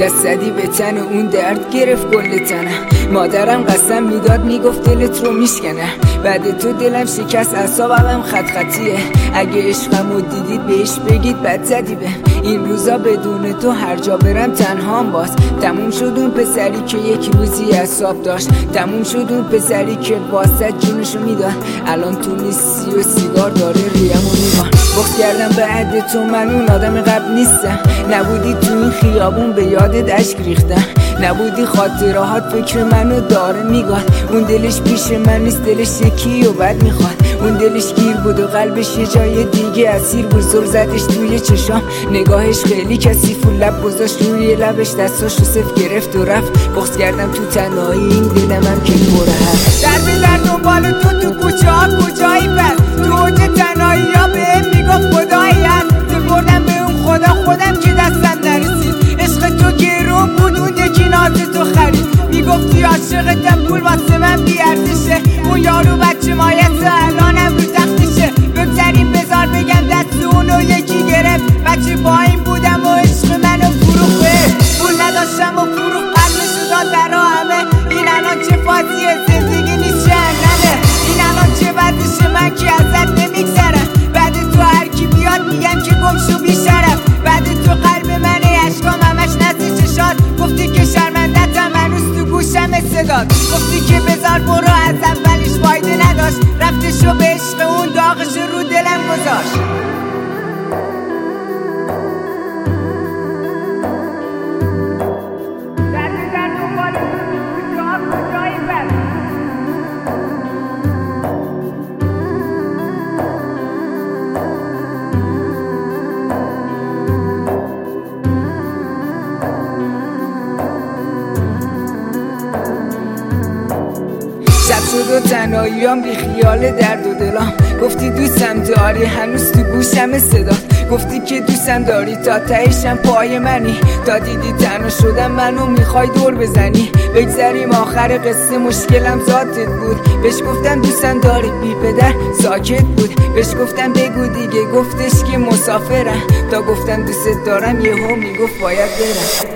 جسدی به تن اون درد گرفت کل تنم. مادرم قسم میداد میگفت دلت رو میشکنه، بعد تو دلم شکست اعصابم خط خطیه. اگه عشقمو دیدید بهش بگید بد زدی به این روزا بدون تو هر جا برم تنهام باز. تموم شد اون پسری که یک روزی حساب داشت، تموم شد اون پسری که واسه جونشو میداد. الان تو نیستی و سیگار داره ریمو میمان. بغض کردم بعد تو من اون آدم قبل نیستم. نبودی تو این خیابون به یادت اشک ریختم، نبودی خاطرهات فکر منو داره میگاد. اون دلش پیش من نیست، دلش یکی و بد میخواد. اون دلش گیر بود و قلبش یه جای دیگه اسیر بود. زل زدش توی چشام، نگاهش خیلی کثیف و لب گذاشت روی لبش، دستاشو صف گرفت و رفت. بغض کردم تو تنهایی این دلمم که پر هست. در دنبال تو کوچه ها کجایی بس، تو اوج تنهایی ها بهم میگفت خدایی هست. سپردم به اون خودم که دستم نرسید. عشق تو گرون بود اون یکی ناز تو خرید. میگفتی عاشقتم پول واسه من بیارزشه. اون یارو بچه مایت الانم رو تختشه. بگذاریم بذار بگم دست اونو یکی گرفت. بچه با این بودم و عشق منو فروخه. پول نداشتم و فروخ قلبشو داد برا همه. این الان چه فازیه زندگی نیست جهنمه. این الان چه وضعشه من که ازت نمیگذرم. بعد تو هر کی بیاد میگم که گم شو بیشرف. بعد تو قلب منه عشقام همش نزد چشات. گفتی که شرمندتم هنوز تو گوشم صدات. گفتی که بذار برو از اولش فایده نداشت. رفتشو به عشق اون داغشو رو دلم گذاشت. شب شد و تنهاییام بی خیال درد و دلام. گفتی دوستم داری هنوز تو گوشم صدات. گفتی که دوستم داری تا تهشم پای منی. تا دیدی تنها شدم منو میخوای دور بزنی. بگذریم آخر قصه مشکلم ذاتت بود. بهش گفتم دوستم داری بی پدر ساکت بود. بهش گفتم بگو دیگه گفتش که مسافرم. تا گفتم دوست دارم یهو میگفت باید برم.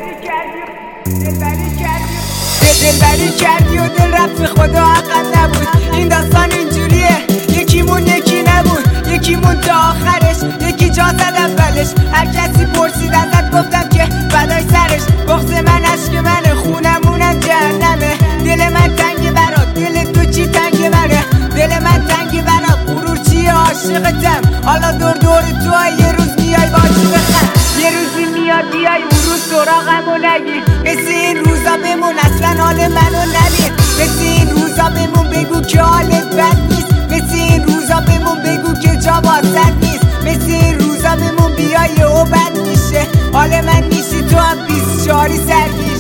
دلبری کردی و دل رفت به خدا حقم نبود. این داستان اینجوریه، یکیمون یکی نبود. یکیمون تا آخرش، یکی جا زد اولش. هر کسی پرسید ازت گفتم که فدای سرش. بغض من عشق منه، خونمونم جهنمه. دل من تنگ برات، دل تو چی تنگ منه. دل من تنگ برات، غرور چیه عاشقتم. حالا دور تو یه روز میای باجی بخن. یه روزی میاد بیای اون روز سراغمو نگیر. مثل این روزا بمون اصلا حال منو نبین. مثل این روزا بمون بگو که حالت بد نیست. مثل این روزا بمون بگو که جا واسط نیست. مثل این روزا بمون بیای و بد میشه. حال من نیستی تو هم 24 سرگیر.